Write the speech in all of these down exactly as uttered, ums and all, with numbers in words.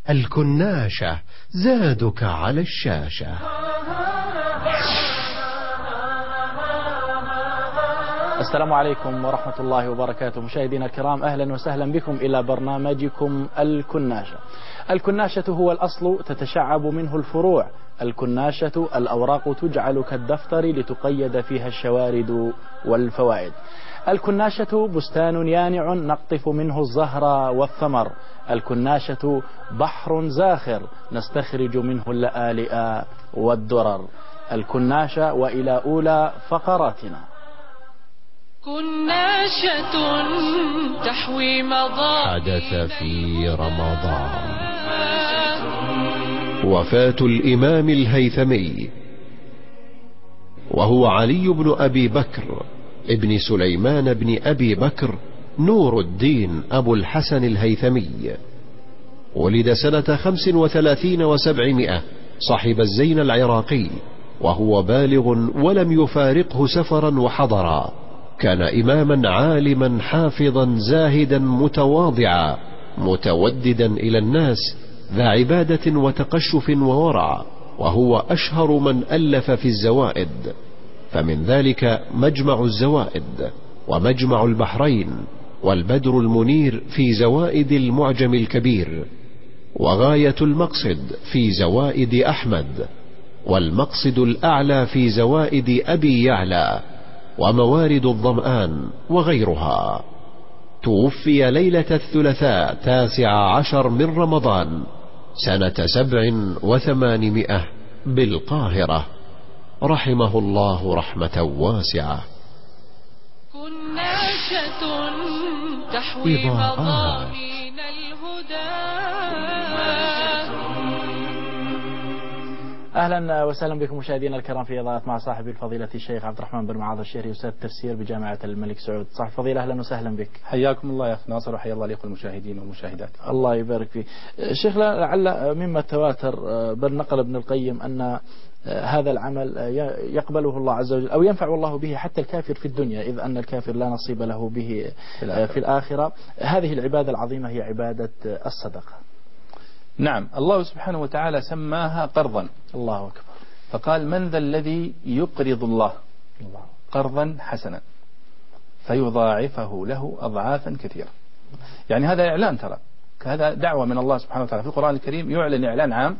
الكناشة زادك على الشاشة. السلام عليكم ورحمة الله وبركاته. مشاهدينا الكرام، أهلا وسهلا بكم إلى برنامجكم الكناشة. الكناشة هو الأصل تتشعب منه الفروع. الكناشة الأوراق تجعل كالدفتر لتقيد فيها الشوارد والفوائد. الكناشة بستان يانع نقطف منه الزهر والثمر. الكناشة بحر زاخر نستخرج منه اللآلئ والدرر. الكناشة، وإلى أولى فقراتنا. كناشة تحوي مضامين. حدث في رمضان وفاة الإمام الهيثمي، وهو علي بن أبي بكر ابن سليمان بن أبي بكر نور الدين أبو الحسن الهيثمي. ولد سنة خمس وثلاثين وسبعمائة صاحب الزين العراقي، وهو بالغ ولم يفارقه سفرا وحضرا. كان إماما عالما حافظا زاهدا متواضعا متوددا إلى الناس، ذا عبادة وتقشف وورع، وهو أشهر من ألف في الزوائد، فمن ذلك مجمع الزوائد ومجمع البحرين والبدر المنير في زوائد المعجم الكبير، وغاية المقصد في زوائد أحمد، والمقصد الأعلى في زوائد أبي يعلى، وموارد الظمآن وغيرها. توفي ليلة الثلاثاء تاسع عشر من رمضان سنة سبع وثمانمائة بالقاهرة، رحمه الله رحمة واسعة. كناشة تحوي مضامين الهدى. أهلا وسهلا بكم مشاهدينا الكرام في إضاءة مع صاحب الفضيلة الشيخ عبد الرحمن بن معاذ الشهري، أستاذ التفسير بجامعة الملك سعود. صاحب الفضيلة أهلا وسهلا بك. حياكم الله يا أخي ناصر، وحيا الله لكم المشاهدين والمشاهدات. الله يبارك فيك. شيخ، لعل مما تواتر بل نقل ابن القيم أن هذا العمل يقبله الله عز وجل أو ينفع الله به حتى الكافر في الدنيا، إذ أن الكافر لا نصيب له به في الآخرة. في الآخرة. هذه العبادة العظيمة هي عبادة الصدقة. نعم، الله سبحانه وتعالى سماها قرضا. الله أكبر. فقال: من ذا الذي يقرض الله قرضا حسنا فيضاعفه له أضعافا كثيرة. يعني هذا إعلان، ترى هذا دعوة من الله سبحانه وتعالى في القرآن الكريم، يعلن إعلان عام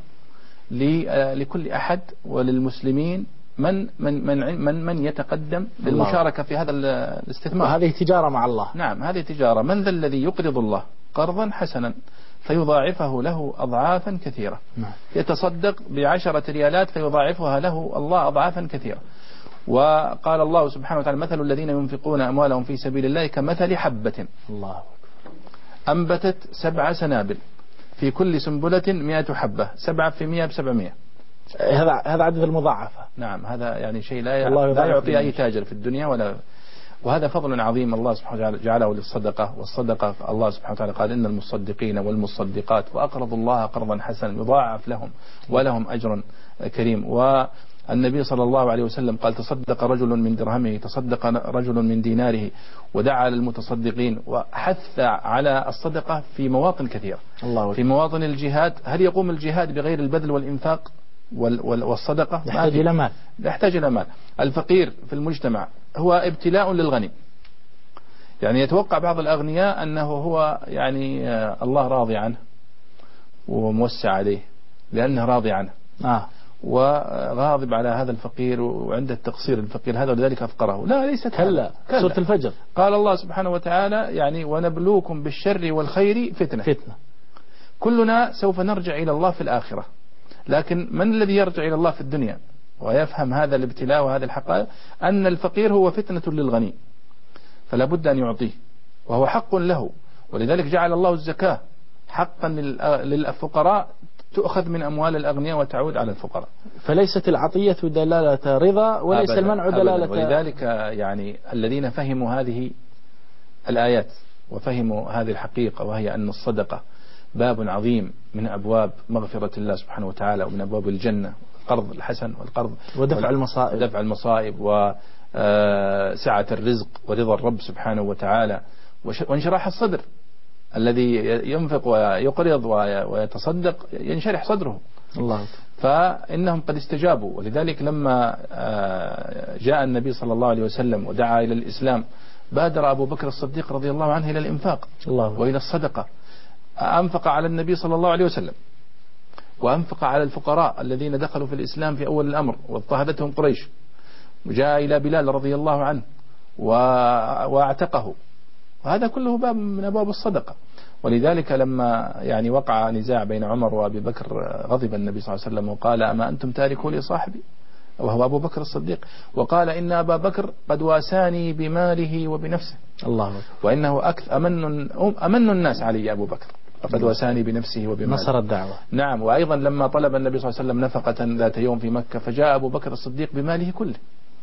لكل أحد وللمسلمين من من من من, من يتقدم للمشاركة في هذا الاستثمار. هذه تجارة مع الله. نعم، هذه تجارة. من ذا الذي يقرض الله قرضا حسنا فيضاعفه له أضعافا كثيرة. نعم. يتصدق بعشرة ريالات فيضاعفها له الله أضعافا كثيرة. وقال الله سبحانه وتعالى: مثل الذين ينفقون أموالهم في سبيل الله كمثل حبة الله أنبتت سبع سنابل في كل سنبلة مئة حبة، سبعة في مئة بسبعمائة. هذا هذا عدد المضاعفة. نعم، هذا يعني شيء لا لا يعطي أي تاجر في الدنيا ولا. وهذا فضل عظيم الله سبحانه وتعالى جعله للصدقة. والصدقة الله سبحانه وتعالى قال: إن المصدقين والمصدقات وأقرضوا الله قرضا حسنا يضاعف لهم ولهم أجر كريم. والنبي صلى الله عليه وسلم قال: تصدق رجل من درهمه، تصدق رجل من ديناره، ودعا للمتصدقين، وحث على الصدقة في مواطن كثيرة. الله في مواطن الجهاد. هل يقوم الجهاد بغير البذل والإنفاق والصدقة؟ يحتاج إلى مال. يحتاج إلى مال. الفقير في المجتمع هو ابتلاء للغني. يعني يتوقع بعض الأغنياء أنه هو يعني الله راضي عنه وموسع عليه لأنه راضي عنه، آه. وغاضب على هذا الفقير وعنده التقصير الفقير هذا ولذلك أفقره. لا، ليست كلا. سورة الفجر قال الله سبحانه وتعالى: يعني ونبلوكم بالشر والخير فتنة. فتنة. كلنا سوف نرجع إلى الله في الآخرة، لكن من الذي يرجع إلى الله في الدنيا ويفهم هذا الابتلاء وهذه الحقائق؟ أن الفقير هو فتنة للغني، فلا بد أن يعطيه، وهو حق له. ولذلك جعل الله الزكاة حقا للفقراء، تؤخذ من أموال الأغنياء وتعود على الفقراء. فليست العطية دلالة رضا وليس أبداً المنع دلالة أبداً. ولذلك يعني الذين فهموا هذه الآيات وفهموا هذه الحقيقة، وهي أن الصدقة باب عظيم من أبواب مغفرة الله سبحانه وتعالى ومن أبواب الجنة، القرض الحسن والقرض ودفع المصائب ودفع المصائب وسعة الرزق ورضا الرب سبحانه وتعالى وانشراح الصدر. الذي ينفق ويقرض ويتصدق ينشرح صدره. الله. فإنهم قد استجابوا، ولذلك لما جاء النبي صلى الله عليه وسلم ودعا إلى الإسلام بادر أبو بكر الصديق رضي الله عنه إلى الإنفاق الله. وإلى الصدقة. أنفق على النبي صلى الله عليه وسلم، وأنفق على الفقراء الذين دخلوا في الإسلام في أول الأمر واضطهدتهم قريش، وجاء إلى بلال رضي الله عنه واعتقه، وهذا كله باب من أبواب الصدقة. ولذلك لما يعني وقع نزاع بين عمر وأبي بكر غضب النبي صلى الله عليه وسلم وقال: أما أنتم تاركوا لي صاحبي؟ وهو أبو بكر الصديق، وقال: إن أبا بكر قد واساني بماله وبنفسه، الله، وإنه أكثر أمن, أمن الناس علي أبو بكر، فقد واساني بنفسه وبماله. نصر الدعوة. نعم. وأيضا لما طلب النبي صلى الله عليه وسلم نفقة ذات يوم في مكة، فجاء أبو بكر الصديق بماله كله،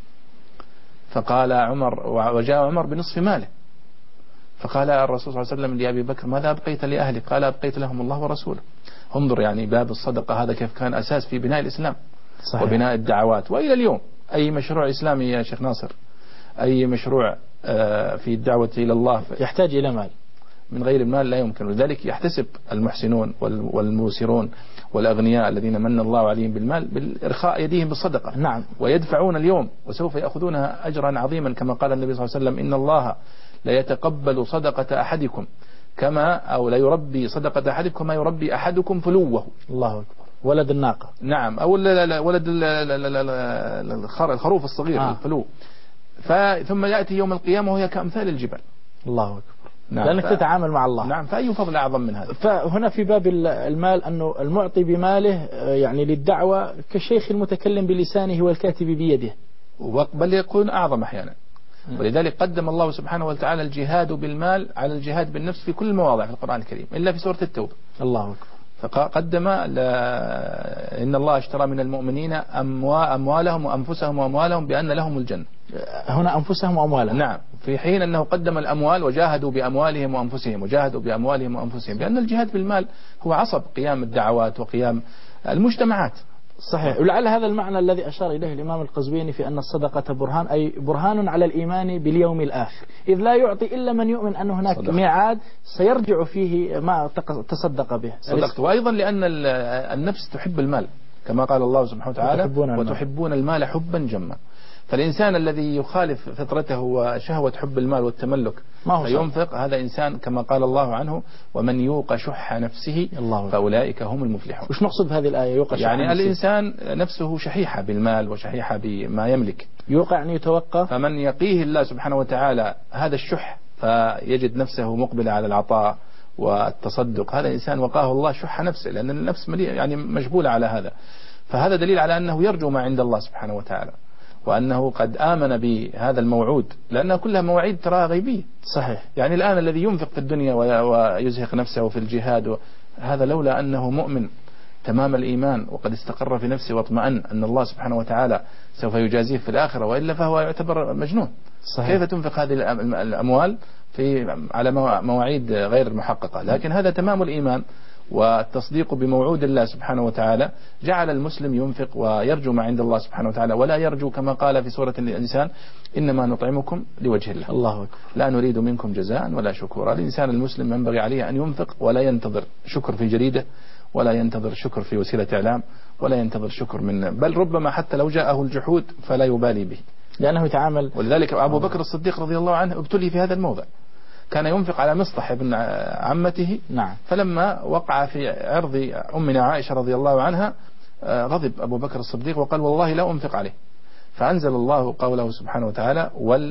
فقال عمر، وجاء عمر بنصف ماله، فقال الرسول صلى الله عليه وسلم لأبي بكر: ماذا أبقيت لأهلك؟ قال: أبقيت لهم الله ورسوله. انظر يعني باب الصدقة هذا كيف كان أساس في بناء الإسلام. صحيح. وبناء الدعوات. وإلى اليوم أي مشروع إسلامي يا شيخ ناصر، أي مشروع في الدعوة إلى الله يحتاج إلى مال، من غير المال لا يمكن. لذلك يحتسب المحسنون والموسرون والأغنياء الذين من الله عليهم بالمال بالإرخاء يديهم بالصدقة. نعم. ويدفعون اليوم وسوف يأخذونها أجرا عظيما، كما قال النبي صلى الله عليه وسلم: إن الله لا يتقبل صدقة أحدكم كما أو لا يربي صدقة أحدكم كما يربي أحدكم فلوه. الله أكبر. ولد الناقة. نعم. أو ولد الخروف الصغير. آه. الفلو. ثم يأتي يوم القيامة وهي كأمثال الجبال. الله أكبر. نعم. لأنك ف... تتعامل مع الله. نعم. فأي فضل أعظم من هذا؟ فهنا في باب المال أنه المعطي بماله يعني للدعوة كالشيخ المتكلم بلسانه والكاتب بيده، بل يكون أعظم أحيانا. ولذلك قدم الله سبحانه وتعالى الجهاد بالمال على الجهاد بالنفس في كل المواضع في القرآن الكريم إلا في سورة التوبة. الله أكبر. فقدم إن الله اشترى من المؤمنين أموالهم وأنفسهم وأموالهم بأن لهم الجنة. هنا أنفسهم وأموالهم. نعم. في حين أنه قدم الأموال وجاهدوا بأموالهم وأنفسهم وجاهدوا بأموالهم وأنفسهم، لأن الجهاد بالمال هو عصب قيام الدعوات وقيام المجتمعات. صحيح. ولعل هذا المعنى الذي أشار إليه الإمام القزويني في أن الصدقة برهان، أي برهان على الإيمان باليوم الآخر، إذ لا يعطي إلا من يؤمن أن هناك صدق. ميعاد سيرجع فيه ما تصدق به. صدقت. وأيضا لأن النفس تحب المال كما قال الله سبحانه وتعالى: وتحبون, وتحبون المال حبا جما. فالإنسان الذي يخالف فطرته وشهوة حب المال والتملك فينفق، هذا إنسان كما قال الله عنه: ومن يوق شح نفسه فأولئك هم المفلحون. وش نقصد بهذه الآية يوق شح يعني نفسه؟ الإنسان نفسه شحيحة بالمال وشحيحة بما يملك. يوقع يعني يتوقف. فمن يقيه الله سبحانه وتعالى هذا الشح فيجد نفسه مقبلة على العطاء والتصدق، هذا إنسان وقاه الله شح نفسه، لأن النفس يعني مجبولة على هذا. فهذا دليل على أنه يرجو ما عند الله سبحانه وتعالى، وأنه قد آمن بهذا الموعود، لأنها كلها مواعيد تراها غيبية. صحيح. يعني الآن الذي ينفق في الدنيا ويزهق نفسه في الجهاد، هذا لولا أنه مؤمن تمام الإيمان وقد استقر في نفسه واطمأن أن الله سبحانه وتعالى سوف يجازيه في الآخرة، وإلا فهو يعتبر مجنون. صحيح. كيف تنفق هذه الأموال في على مواعيد غير محققة؟ لكن هذا تمام الإيمان والتصديق بموعود الله سبحانه وتعالى جعل المسلم ينفق ويرجو ما عند الله سبحانه وتعالى، ولا يرجو كما قال في سورة الإنسان: إنما نطعمكم لوجه الله. الله أكبر. لا نريد منكم جزاء ولا شكورا. الإنسان المسلم ينبغي عليه أن ينفق ولا ينتظر شكر في جريدة، ولا ينتظر شكر في وسيلة إعلام، ولا ينتظر شكر من، بل ربما حتى لو جاءه الجحود فلا يبالي به، لأنه يتعامل. ولذلك أبو بكر الصديق رضي الله عنه ابتلي في هذا الموضع. كان ينفق على مصطح ابن عمته. نعم. فلما وقع في عرض أمنا عائشة رضي الله عنها غضب أبو بكر الصديق وقال: والله لا أنفق عليه. فأنزل الله قوله سبحانه وتعالى: وال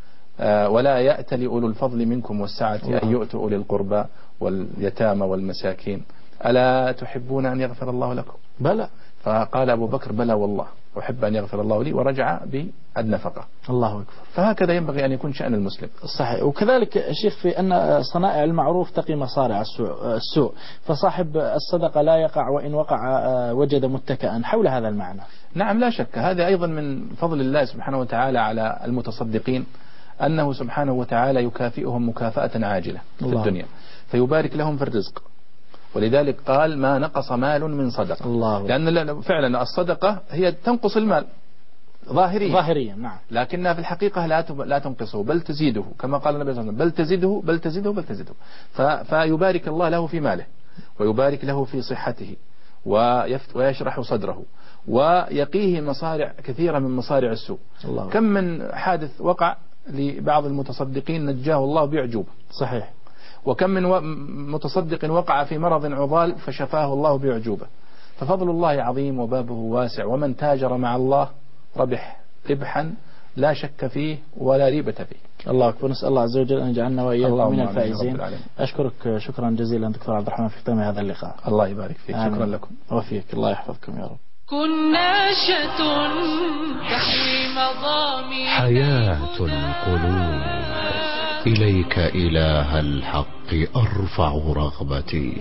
ولا يأتل أولو الفضل منكم والسعة أن يؤتوا أولي القربى واليتامى والمساكين ألا تحبون أن يغفر الله لكم؟ بلى. فقال أبو بكر: بلى والله أحب أن يغفر الله لي، ورجع بالنفقة. الله أكبر. فهكذا ينبغي أن يكون شأن المسلم. صحيح. وكذلك شيخ في أن صنائع المعروف تقي مصارع السوء، فصاحب الصدقة لا يقع وإن وقع وجد متكئا، حول هذا المعنى. نعم لا شك، هذا أيضا من فضل الله سبحانه وتعالى على المتصدقين، أنه سبحانه وتعالى يكافئهم مكافأة عاجلة في الله. الدنيا، فيبارك لهم في الرزق. ولذلك قال: ما نقص مال من صدقة. الله. لأن فعلا الصدقة هي تنقص المال، ظاهريا ظاهريا نعم، لكنها في الحقيقة لا لا تنقصه بل تزيده، كما قال النبي صلى الله عليه وسلم: بل تزيده بل تزيده بل تزيده. فيبارك الله له في ماله، ويبارك له في صحته، ويشرح صدره، ويقيه مصارع كثيرة من مصارع السوء. الله. كم من حادث وقع لبعض المتصدقين نجاه الله بأعجوبة. صحيح. وكم من متصدق وقع في مرض عضال فشفاه الله بأعجوبة. ففضل الله عظيم وبابه واسع، ومن تاجر مع الله ربح ربحا لا شك فيه ولا ريبة فيه. الله أكبر. نسأل الله عز وجل أن يجعلنا وإياكم من الفائزين. أشكرك شكرا جزيلا دكتور عبد الرحمن في ختام هذا اللقاء. الله يبارك فيك. آمين. شكرا لكم وفيك. الله يحفظكم يا رب. كناشة تحوي مضامين حياة القلوب. إليك إله الحق أرفع رغبتي،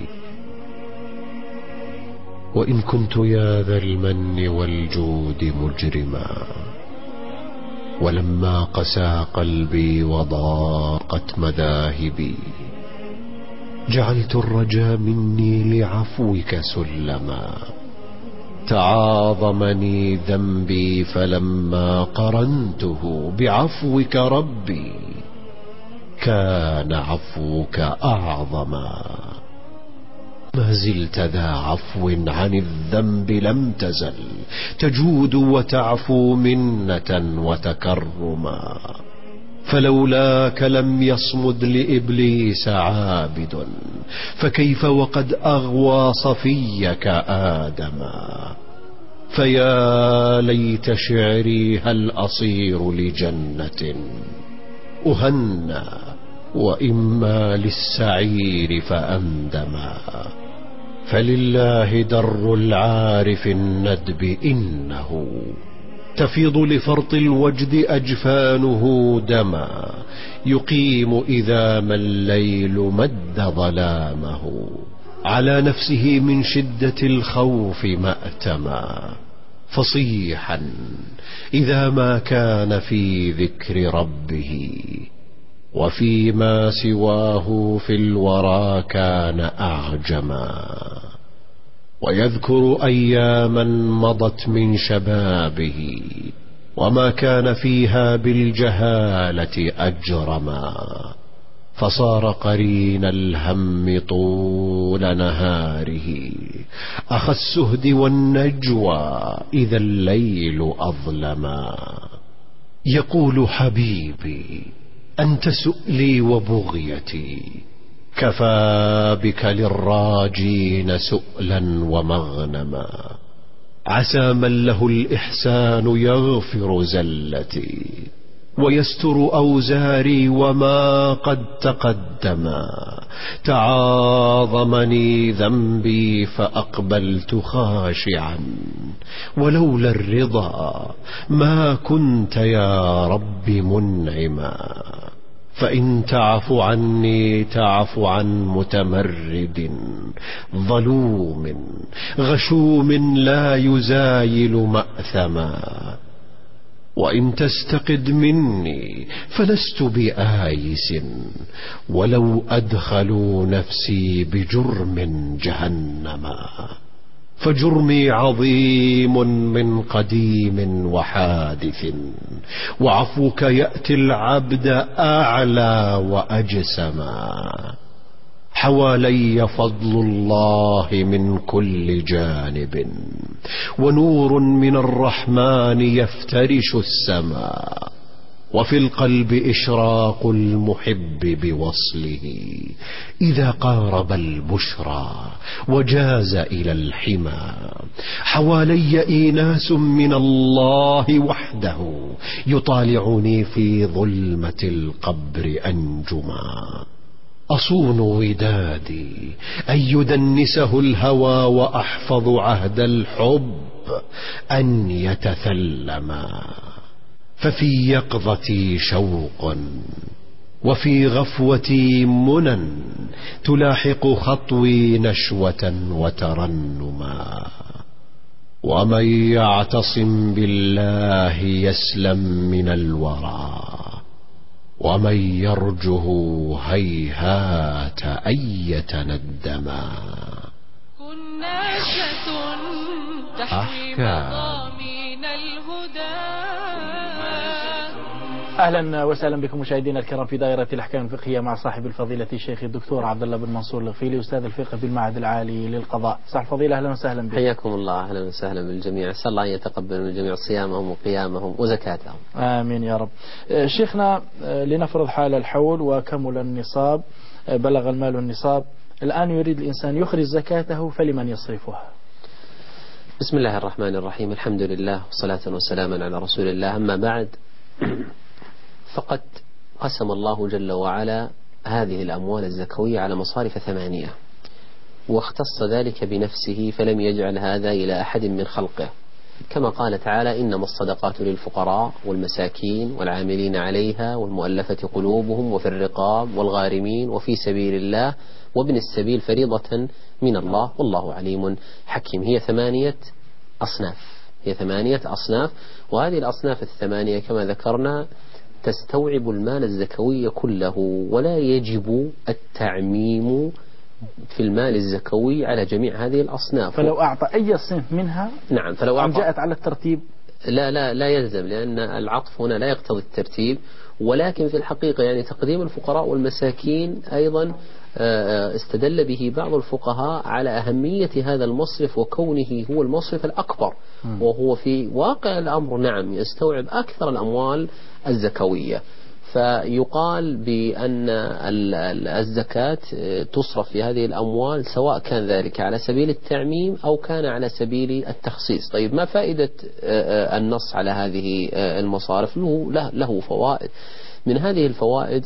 وإن كنت يا ذا المن والجود مجرما، ولما قسى قلبي وضاقت مذاهبي، جعلت الرجا مني لعفوك سلما. تعاظمني ذنبي فلما قرنته بعفوك ربي، كان عفوك أعظما. ما زلت ذا عفو عن الذنب لم تزل، تجود وتعفو منة وتكرما. فلولاك لم يصمد لإبليس عابد، فكيف وقد أغوى صفيك آدما. فيا ليت شعري هل أصير لجنة أهنى، وإما للسعير فأندما. فلله در العارف الندب إنه، تفيض لفرط الوجد أجفانه دما. يقيم إذا ما الليل مد ظلامه، على نفسه من شدة الخوف مأتما. فصيحا إذا ما كان في ذكر ربه، وفيما سواه في الورى كان أعجما. ويذكر أياما مضت من شبابه، وما كان فيها بالجهالة أجرما. فصار قرين الهم طول نهاره، أخا السهد والنجوى إذا الليل أظلما. يقول حبيبي أنت سؤلي وبغيتي، كفى بك للراجين سؤلا ومغنما. عسى من له الإحسان يغفر زلتي، ويستر أوزاري وما قد تقدما. تعاظمني ذنبي فأقبلت خاشعا، ولولا الرضا ما كنت يا رب منعما. فإن تعف عني تعف عن متمرد ظلوم غشوم لا يزايل مأثما. وإن تستقد مني فلست بآيس، ولو أدخلوا نفسي بجرم جهنما. فجرمي عظيم من قديم وحادث، وعفوك يأتي العبد أعلى وأجسما. حوالي فضل الله من كل جانب، ونور من الرحمن يفترش السماء. وفي القلب إشراق المحب بوصله، إذا قارب البشرى وجاز إلى الحمى. حوالي إيناس من الله وحده، يطالعني في ظلمة القبر أنجما. أصون ودادي أن يدنسه الهوى، وأحفظ عهد الحب أن يتثلما. ففي يقظتي شوق، وفي غفوتي منى، تلاحق خطوي نشوة وترنما. ومن يعتصم بالله يسلم من الورى، ومن يرجه هيهات أن يتندما. كناشة تحوي مضامين الهدى. أهلا وسهلا بكم مشاهدينا الكرام في دائرة الأحكام الفقهية مع صاحب الفضيلة الشيخ الدكتور عبد الله بن منصور الغفيلي أستاذ الفقه بالمعهد العالي للقضاء. صاحب الفضيلة أهلا وسهلا بكم. حياكم الله، أهلا وسهلا بالجميع. أسأل الله أن يتقبل من الجميع صيامهم وقيامهم وزكاتهم. آمين يا رب. شيخنا، لنفرض حال الحول وكمل النصاب، بلغ المال النصاب، الآن يريد الإنسان يخرج زكاته، فلمن يصرفها؟ بسم الله الرحمن الرحيم، الحمد لله والصلاة والسلام على رسول الله. أما بعد، فقد قسم الله جل وعلا هذه الأموال الزكوية على مصارف ثمانية، واختص ذلك بنفسه فلم يجعل هذا إلى أحد من خلقه، كما قال تعالى: إنما الصدقات للفقراء والمساكين والعاملين عليها والمؤلفة قلوبهم وفي الرقاب والغارمين وفي سبيل الله وابن السبيل فريضة من الله والله عليم حكيم. هي ثمانية أصناف هي ثمانية أصناف وهذه الأصناف الثمانية كما ذكرنا تستوعب المال الزكوي كله، ولا يجب التعميم في المال الزكوي على جميع هذه الأصناف. فلو أعطى أي صنف منها، نعم، فلو أعطى جاءت على الترتيب، لا لا لا يلزم، لأن العطف هنا لا يقتضي الترتيب، ولكن في الحقيقة يعني تقديم الفقراء والمساكين أيضا استدل به بعض الفقهاء على أهمية هذا المصرف وكونه هو المصرف الأكبر، وهو في واقع الأمر نعم يستوعب أكثر الأموال الزكوية. فيقال بأن الزكاة تصرف في هذه الأموال سواء كان ذلك على سبيل التعميم أو كان على سبيل التخصيص. طيب، ما فائدة النص على هذه المصارف؟ له, له فوائد. من هذه الفوائد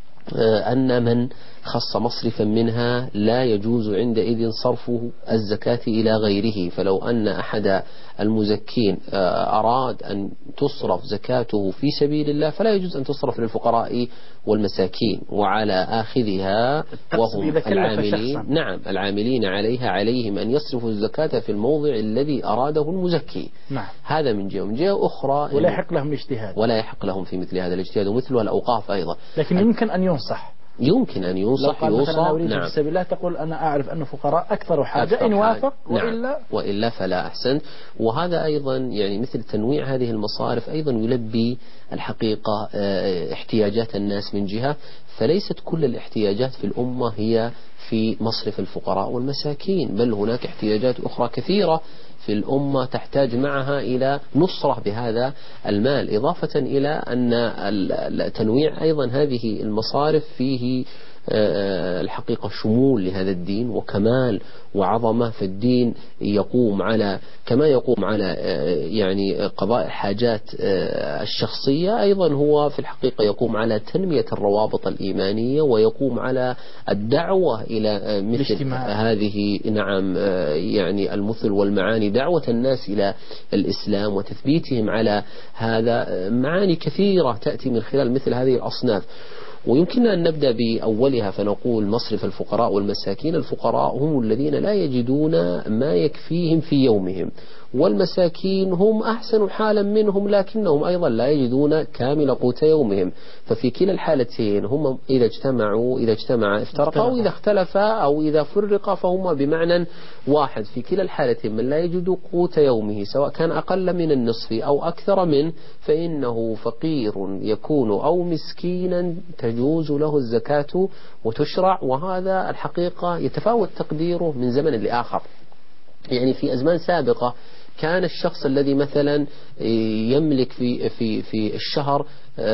أن من خص مصرفا منها لا يجوز عندئذ صرفه الزكاة إلى غيره. فلو أن أحد المزكين أراد أن تصرف زكاته في سبيل الله فلا يجوز أن تصرف للفقراء والمساكين، وعلى آخذها وهم العاملين نعم العاملين عليها عليهم أن يصرفوا الزكاة في الموضع الذي أراده المزكي. نعم. هذا من جهة. من جهة أخرى ولا يحق لهم الاجتهاد ولا يحق لهم في مثل هذا الاجتهاد، ومثله الأوقاف أيضا. لكن يمكن أن ينصح يمكن أن ينصح يوصى. نعم. في سبيل الله تقول أنا أعرف أن فقراء أكثر حاجة أكثر إن وافق نعم. وإلا وإلا فلا أحسن. وهذا أيضا يعني مثل تنويع هذه المصارف أيضا يلبي الحقيقة احتياجات الناس من جهة، فليست كل الاحتياجات في الأمة هي في مصرف الفقراء والمساكين، بل هناك احتياجات أخرى كثيرة في الأمة تحتاج معها إلى نصرة بهذا المال، إضافة إلى أن التنويع أيضا هذه المصارف فيه الحقيقة شمول لهذا الدين وكمال وعظمة. فالدين يقوم على كما يقوم على يعني قضاء الحاجات الشخصية، أيضا هو في الحقيقة يقوم على تنمية الروابط الإيمانية، ويقوم على الدعوة إلى مثل الاجتماع. هذه نعم يعني المثل والمعاني، دعوة الناس إلى الإسلام وتثبيتهم على هذا. معاني كثيرة تأتي من خلال مثل هذه الأصناف. ويمكننا أن نبدأ بأولها فنقول مصرف الفقراء والمساكين. الفقراء هم الذين لا يجدون ما يكفيهم في يومهم، والمساكين هم أحسن حالا منهم لكنهم أيضا لا يجدون كامل قوت يومهم. ففي كلا الحالتين هم إذا اجتمعوا إذا اجتمع افترقا، أو إذا اختلفا أو إذا فرقا فهم بمعنى واحد. في كلا الحالتين من لا يجد قوت يومه سواء كان أقل من النصف أو أكثر منه فإنه فقير يكون أو مسكينا تجوز له الزكاة وتشرع. وهذا الحقيقة يتفاوت تقديره من زمن لآخر. يعني في أزمان سابقة كان الشخص الذي مثلا يملك في في في الشهر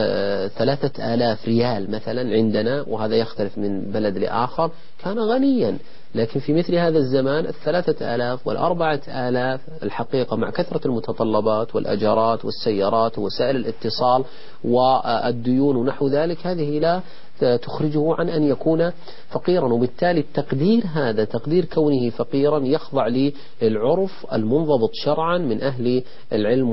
ثلاثة آلاف ريال مثلا عندنا، وهذا يختلف من بلد لآخر، كان غنيا. لكن في مثل هذا الزمان الثلاثة آلاف والأربعة آلاف الحقيقة مع كثرة المتطلبات والأجارات والسيارات ووسائل الاتصال والديون ونحو ذلك، هذه لا تخرجه عن أن يكون فقيرا. وبالتالي التقدير هذا تقدير كونه فقيرا يخضع للعرف المنضبط شرعا من أهل العلم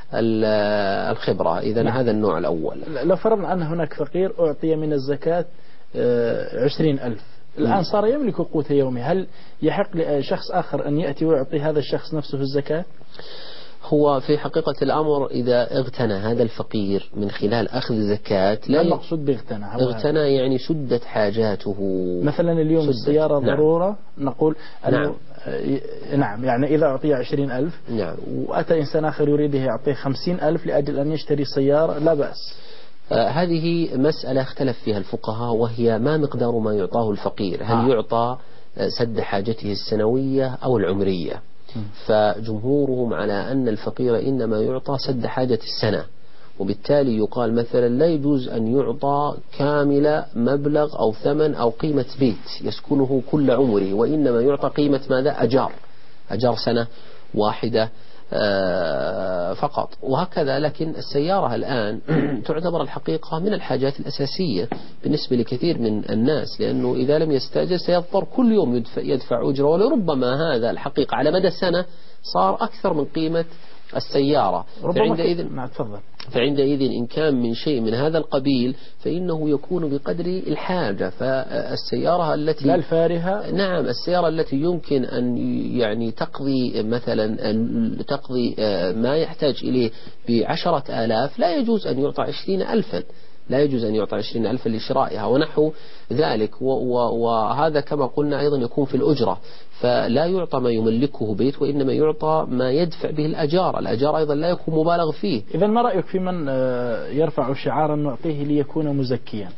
والخبرة. إذن هذا النوع الأول. لو فرضنا أن هناك فقير أعطي من الزكاة عشرين ألف، الآن صار يملك قوت يومه، هل يحق لشخص آخر أن يأتي ويعطي هذا الشخص نفسه الزكاة؟ هو في حقيقة الأمر إذا اغتنى هذا الفقير من خلال أخذ زكاة، لا المقصود باغتنى اغتنى يعني سدت حاجاته. مثلا اليوم السيارة نعم. ضرورة نقول نعم. نعم يعني إذا أعطي عشرين ألف نعم. وأتى إنسان آخر يريده يعطيه خمسين ألف لأجل أن يشتري سيارة لا بأس. آه هذه مسألة اختلف فيها الفقهاء، وهي ما مقدار ما يعطاه الفقير، هل آه. يعطى سد حاجته السنوية أو العمرية؟ فجمهورهم على أن الفقير إنما يعطى سد حاجة السنة، وبالتالي يقال مثلا لا يجوز أن يعطى كامل مبلغ أو ثمن أو قيمة بيت يسكنه كل عمره، وإنما يعطى قيمة ماذا؟ أجار أجار سنة واحدة فقط، وهكذا. لكن السيارة الآن تعتبر الحقيقة من الحاجات الأساسية بالنسبة لكثير من الناس، لأنه إذا لم يستأجر سيضطر كل يوم يدفع, يدفع أجرة، ولربما هذا الحقيقة على مدى السنة صار أكثر من قيمة السيارة. فعندئذ نعم تفضل. فعندئذ إن كان من شيء من هذا القبيل فإنه يكون بقدر الحاجة. فالسيارة التي لا الفارهة، نعم السيارة التي يمكن أن يعني تقضي مثلا تقضي ما يحتاج إليه بعشرة آلاف لا يجوز أن يعطى عشرين ألفا لا يجوز أن يعطى عشرين ألفا لشرائها ونحو ذلك. وهذا كما قلنا أيضا يكون في الأجرة، فلا يعطى ما يملكه بيت، وإنما يعطى ما يدفع به الأجار. الأجار أيضا لا يكون مبالغ فيه. إذا ما رأيك في من يرفع شعارا نعطيه ليكون مزكيا؟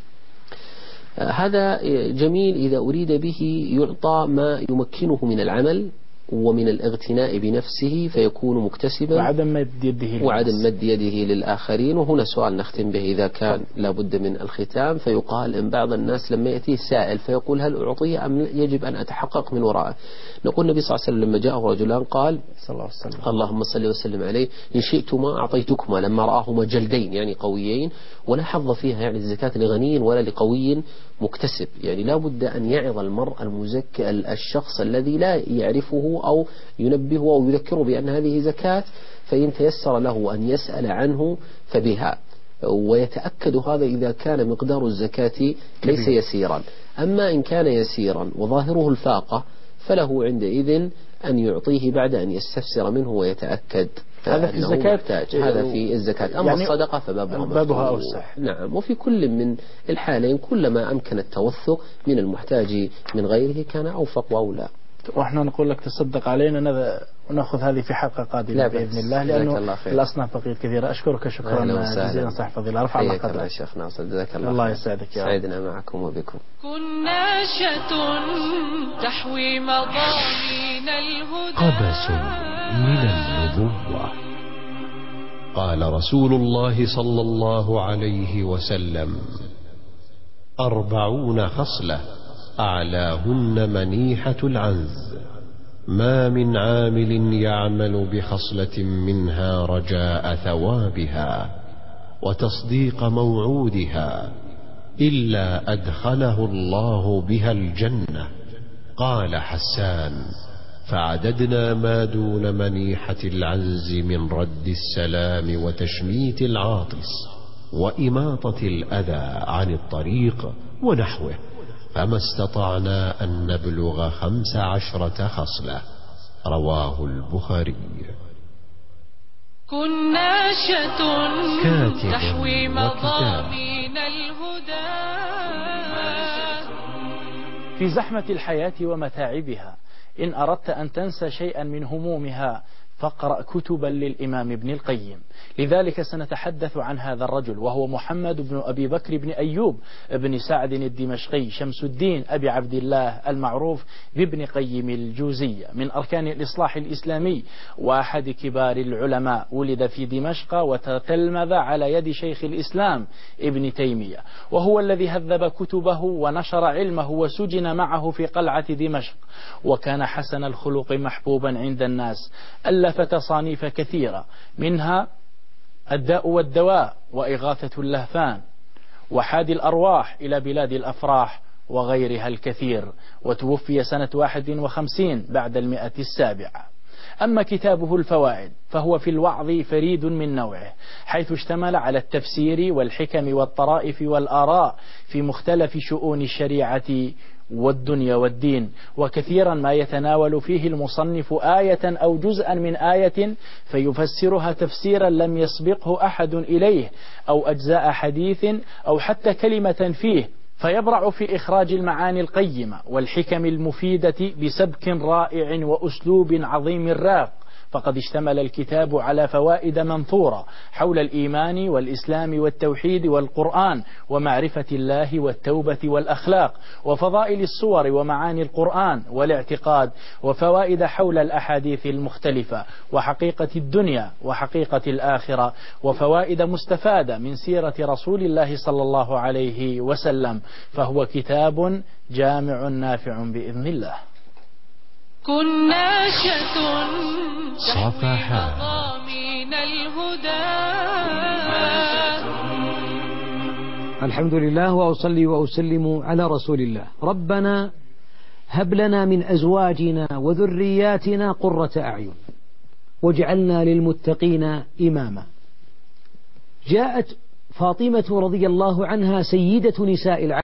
هذا جميل إذا أريد به يعطى ما يمكنه من العمل ومن الاغتناء بنفسه فيكون مكتسبا، وعدم مد يده وعدم مد يده للآخرين. وهنا سؤال نختم به إذا كان لابد من الختام، فيقال إن بعض الناس لما يأتيه سائل فيقول هل أعطيه أم يجب أن أتحقق من وراءه؟ نقول النبي صلى الله عليه وسلم لما جاءه رجلان قال صلى الله عليه وسلم اللهم صل وسلم عليه إن شئتما أعطيتكما، لما رآهما جلدين يعني قويين، ولا حظ فيها يعني الزكاة لغني ولا لقوي مكتسب. يعني لا بد أن يعظ المرء المزكى الشخص الذي لا يعرفه أو ينبهه أو يذكره بأن هذه زكاة، فإن تيسر له أن يسأل عنه فبها، ويتأكد هذا إذا كان مقدار الزكاة ليس يسيرا. أما إن كان يسيرا وظاهره الفاقة فله عندئذ أن يعطيه بعد أن يستفسر منه ويتأكد. هذا في الزكاة، هذا في الزكاة. أما يعني الصدقة فبابها بابها أوسع. نعم. وفي كل من الحالين كلما أمكن التوثق من المحتاج من غيره كان أوفق وأولى. ونحن نقول لك تصدق علينا ونأخذ هذه في حلقة قادمة بإذن الله، لأنه الأصناف بقيت كثيرة. أشكرك شكرا جزيلا صاحب فضيلة، رفع الله قدرك. شيخ ناصر جزاك الله. الله يسعدك يا رب. سعدنا معكم وبكم. كناشة تحوي مضامين الهدى. قبس من النبوة. قال رسول الله صلى الله عليه وسلم: أربعون خصلة أعلاهن منيحة العنز، ما من عامل يعمل بخصلة منها رجاء ثوابها وتصديق موعودها إلا أدخله الله بها الجنة. قال حسان: فعددنا ما دون منيحة العنز من رد السلام وتشميت العاطس وإماطة الأذى عن الطريق ونحوه، فما استطعنا أن نبلغ خمس عشرة خصلة. رواه البخاري. كناشة تحوي مضامين الهدى. في زحمة الحياة ومتاعبها إن أردت أن تنسى شيئا من همومها فاقرأ كتبا للإمام ابن القيم. لذلك سنتحدث عن هذا الرجل، وهو محمد بن أبي بكر بن أيوب بن سعد الدمشقي شمس الدين أبي عبد الله المعروف بابن قيم الجوزية، من أركان الإصلاح الإسلامي وأحد كبار العلماء. ولد في دمشق وتتلمذ على يد شيخ الإسلام ابن تيمية، وهو الذي هذب كتبه ونشر علمه، وسجن معه في قلعة دمشق. وكان حسن الخلق محبوبا عند الناس، ألف تصانيف كثيرة، منها الداء والدواء وإغاثة اللهفان وحادي الأرواح إلى بلاد الأفراح وغيرها الكثير. وتوفي سنة واحد وخمسين بعد المئة السابعة. أما كتابه الفوائد فهو في الوعظ فريد من نوعه، حيث اشتمل على التفسير والحكم والطرائف والآراء في مختلف شؤون الشريعة والدنيا والدين. وكثيرا ما يتناول فيه المصنف آية أو جزءا من آية فيفسرها تفسيرا لم يسبقه أحد إليه، أو أجزاء حديث أو حتى كلمة فيه، فيبرع في إخراج المعاني القيمة والحكم المفيدة بسبك رائع وأسلوب عظيم الراق. فقد اشتمل الكتاب على فوائد منثورة حول الإيمان والإسلام والتوحيد والقرآن ومعرفة الله والتوبة والأخلاق، وفضائل الصور ومعاني القرآن والاعتقاد، وفوائد حول الأحاديث المختلفة، وحقيقة الدنيا وحقيقة الآخرة، وفوائد مستفادة من سيرة رسول الله صلى الله عليه وسلم. فهو كتاب جامع نافع بإذن الله. كناشة صفحات مضامين الهدى. الحمد لله وأصلي وأسلم على رسول الله. ربنا هب لنا من أزواجنا وذرياتنا قرة أعين واجعلنا للمتقين إماما. جاءت فاطمة رضي الله عنها سيدة نساء العالم